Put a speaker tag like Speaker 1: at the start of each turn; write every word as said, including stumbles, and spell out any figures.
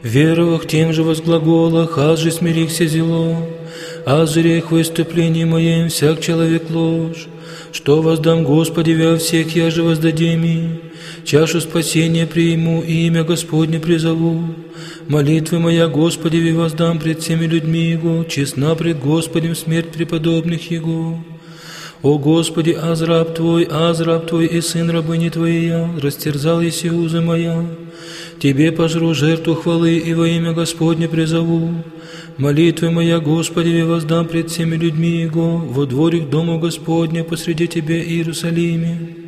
Speaker 1: Веровах тем же возглаголах, аз же смирихся зело, аз же рех выступлений моим всяк человек ложь. Что воздам Господи во всех, я же воздадим и, чашу спасения приму и имя Господне призову. Молитвы моя Господи ви воздам пред всеми людьми Его, честна пред Господем смерть преподобных Его. О Господи, аз раб Твой, аз раб Твой и сын рабыни Твоей я, растерзал еси узы моя. Тебе пожру жертву хвалы и во имя Господне призову. Молитвы моя Господи ви воздам пред всеми людьми Его, во дворе к дому Господня посреди Тебе Иерусалиме.